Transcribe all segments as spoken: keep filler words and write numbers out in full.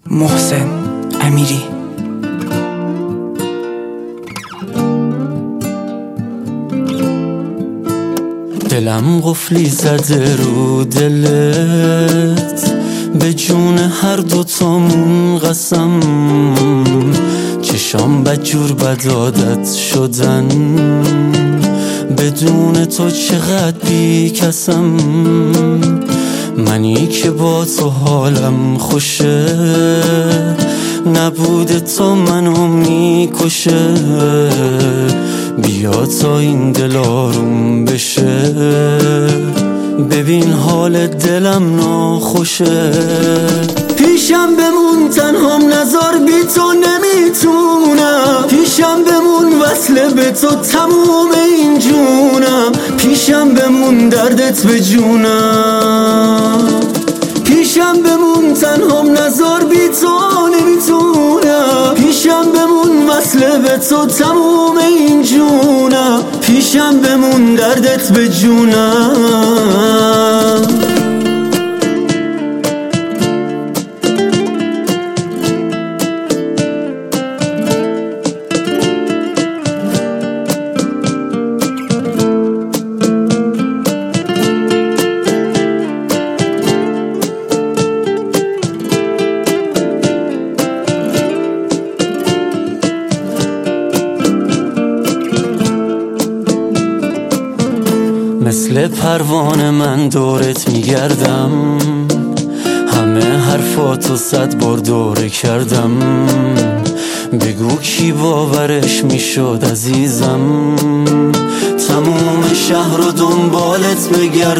محسن امیری. دلم قفلی زده رو دلت، به جون هر دوتامون قسم. چشام بدجور بد عادت شدن، بدون تو چقدر بی کسم. منی که با تو حالم خوشه، نبود تو منو میکشه. بیا تا این دل آروم بشه، ببین حال دلم ناخوشه. پیشم بمون تنهام نذار، بی تو نمیتونم. پیشم بمون وصله به تو تموم این جونم. پیشم بمون دردت به جونم. پیشم بمون تنهام نذار، بی تو نمیتونم. پیشم بمون وصله به تو تموم این جونم. پیشم بمون دردت به جونم. مثل پروانه من دورت میگردم، همه حرفاتو صد بار دوره کردم. بگو کی باورش میشد عزیزم، تموم شهر رو دنبالت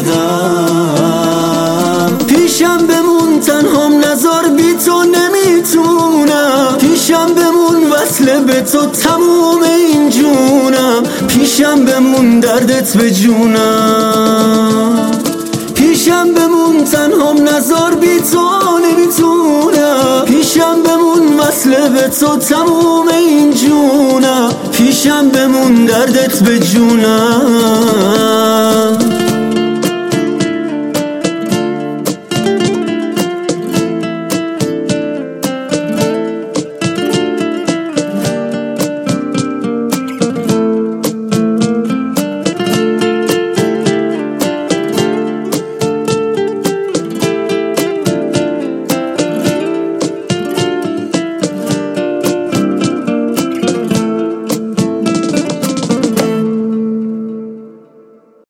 بگردم. پیشم بمون تنهام نذار، بی تو نمیتونم. پیشم بمون وصله به تو تموم این جونم. پیشم بمون دردت به جونم. پیشم بمون تنهام نذار، بی تو نمیتونم. پیشم بمون وصله به تو تموم این جونم. پیشم بمون دردت به جونم.